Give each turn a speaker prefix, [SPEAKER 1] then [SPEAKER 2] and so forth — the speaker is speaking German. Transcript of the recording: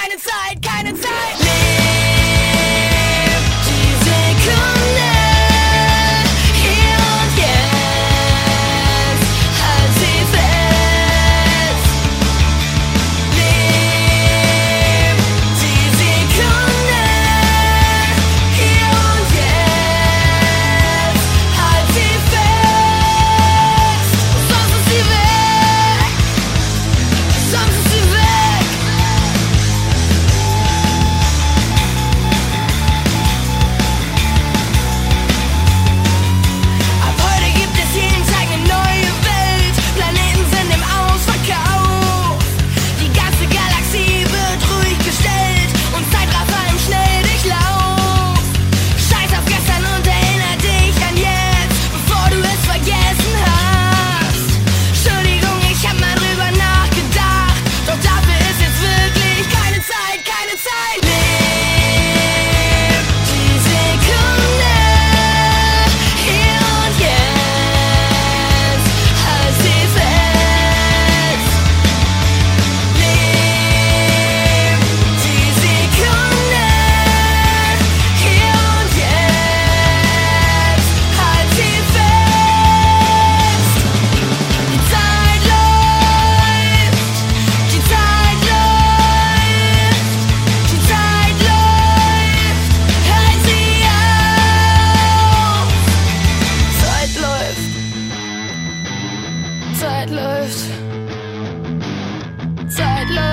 [SPEAKER 1] keine Zeit, keine Zeit. Leb die Sekunde, hier und jetzt, halt sie fest. Leb die Sekunde, hier und jetzt, halt sie fest. Sonst ist sie weg, sonst ist sie weg. Ab heute gibt es jeden Tag eine neue Welt. Planeten sind im Ausverkauf. Die ganze Galaxie wird ruhig gestellt und Zeitraffer im Schnelldurchlauf. Scheiß auf gestern und erinnere dich an jetzt, bevor du es vergessen hast. Entschuldigung, ich hab mal drüber nachgedacht, doch dafür ist jetzt wirklich keine Zeit, keine Zeit. Leb die Sekunde, hier und jetzt, halt sie fest. Leb die Sekunde, hier und jetzt, halt sie fest. Die Zeit läuft, die Zeit läuft, die Zeit läuft, halt sie auf. Zeit läuft, Zeit läuft, Zeit läuft.